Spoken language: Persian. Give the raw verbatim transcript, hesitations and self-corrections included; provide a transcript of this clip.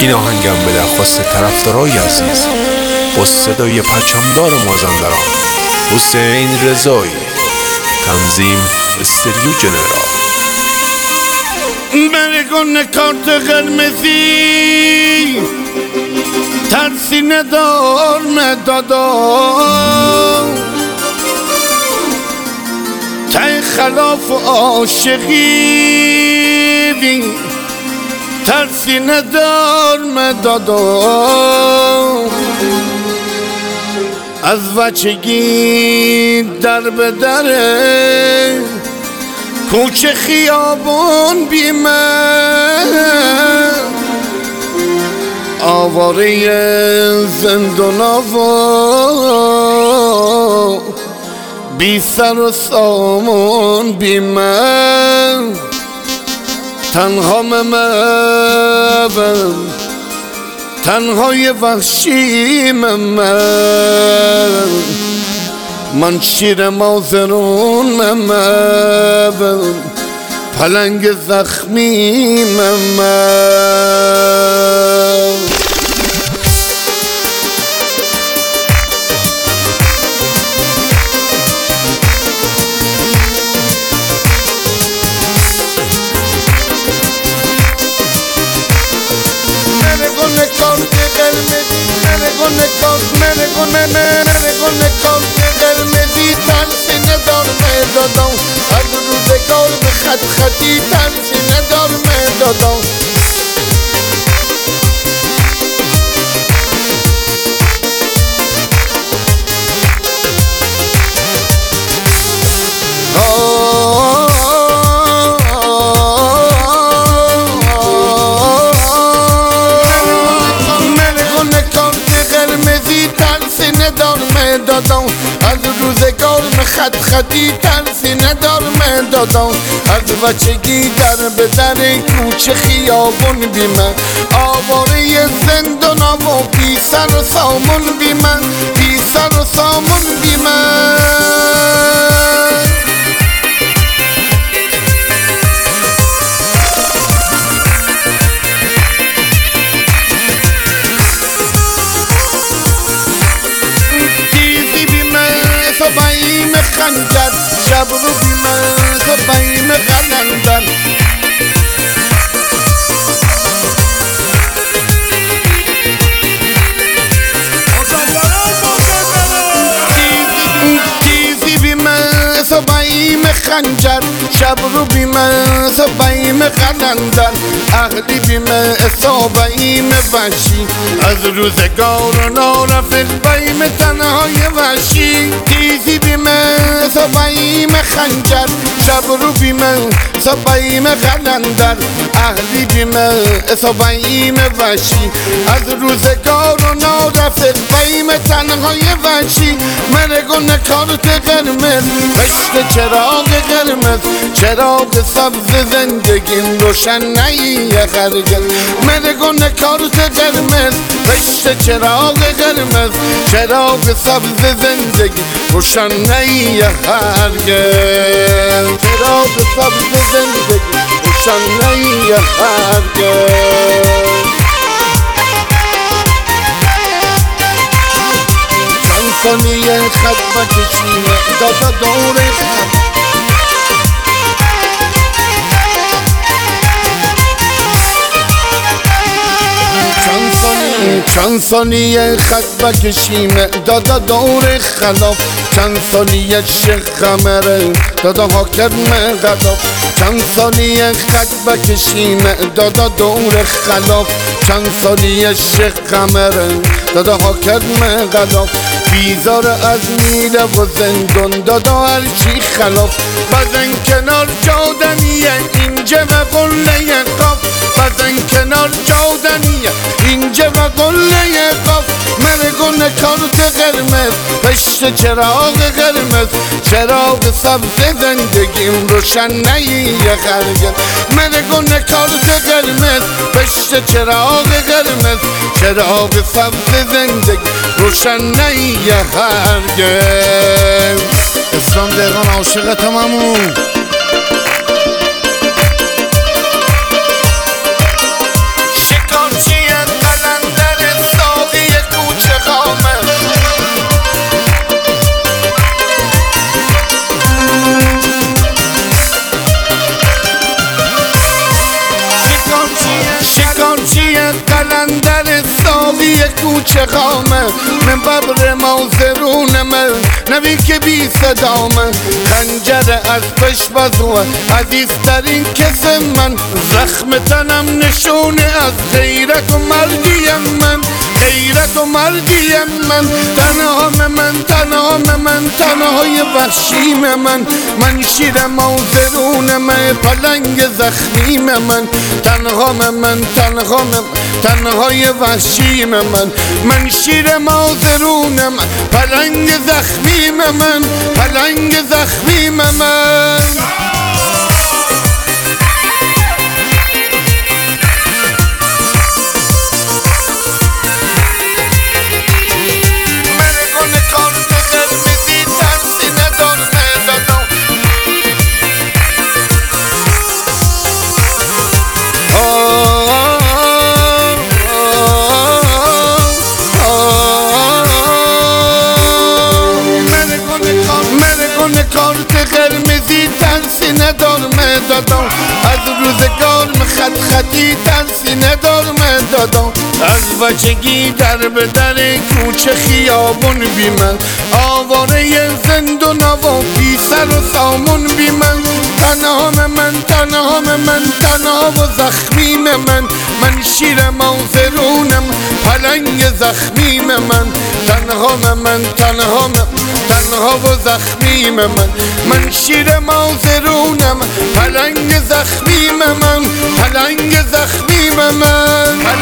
این آهنگم به درخواست طرفدارای عزیز با صدای پرچمدار مازندران حسین رضایی، تنظیم استریو جنرال. برگون کارت قرمزی ترسی ندار مدادا تای خلاف عاشقی ترسی ندار مدادا از بچگی در به دره کوچه خیابون بی من آواره زندان و بی سر و سامان بی من تنها من تنهای وحشی من من شیر مازرون من پلنگ زخمی من قرمزی ترسی ندار مدادم از روزگار به خط خطی ترسی ندار مدادم دادم از روزگار خط خطی ترسی ندار من دادم از بچگی در به در کوچه خیابون بی من آواره زندان و بی سر و سامون بی من بی سر و سامون بی من صباییم خنجر شب رو بی من صباییم قلندر چیزی بی من صباییم خنجر شب رو بی من صباییم قلندر اهلی بی من صباییم وحشی از روزگار و نارفق بایم تنهای وحشی تیزی بی من صباییم خنجر شب رو بی من صباییم قلندر اهلی بی من صباییم وحشی از روزگار و نارفق بایم تنهای وحشی مرگون کارت قرمز پشت چراغ قرمز چراغ سبز زندگیم روشن نیه هرگز مرگون کارت قرمز پشت چراغ قرمز چراغ سبز زندگی روشن نیه هرگز چراغ سبز زندگی روشن نیه هرگز چند ثانیه خط بکشیمه دادا دور خط چند ثانیه خط بکشیم دادا دور خلاف چند ثانیه شیخ قمره دادا حاکم غلاف چند ثانیه خط بکشیم دادا دور خلاف چند ثانیه شیخ قمره دادا حاکم غلاف بیزار از میره و زندان دادا هرچی خلاف بزن کنار جادنیه اینجا و قله قاف بزن کنار جادنیه اینجا و قله قاف مرگون کارت قرمز پشت چراغ قرمز چراغ سبز زندگیم روشن نیه هرگز مرگون کارت قرمز پشت چراغ قرمز چراغ سبز زندگی روشن نیه هرگز اسلام دقیقان عاشق تمامون شکارچی قلندر ساقی کوچه قامه من ببر موزرونمه نبی که بی صدامه خنجر از پشبزوه عزیزترین کس من زخم تنم نشونه از غیرت و مردیم من غیرت و مردیم من تنهام من تنهام من تنهای وحشیم من من شیر موزرونم پلنگ زخمیم من تنهام من تنهام تنهای وحشیم من من شیر موزرونم پلنگ زخمیم من پلنگ زخمیم من کارت قرمزی ترسی ندارم دادم از روزگار خط خطی ترسی ندارم دادم از بچگی در به در کوچه خیابون بی من آواره زندون و بی سر و سامون بی من تنهام من تنهام من تنها و زخمیم من من شیر موزرونم پلنگ زخمیم من تنهام من تنهام تنها و زخمیم من من شیر موزرونم پلنگ زخمیم من پلنگ زخمیم من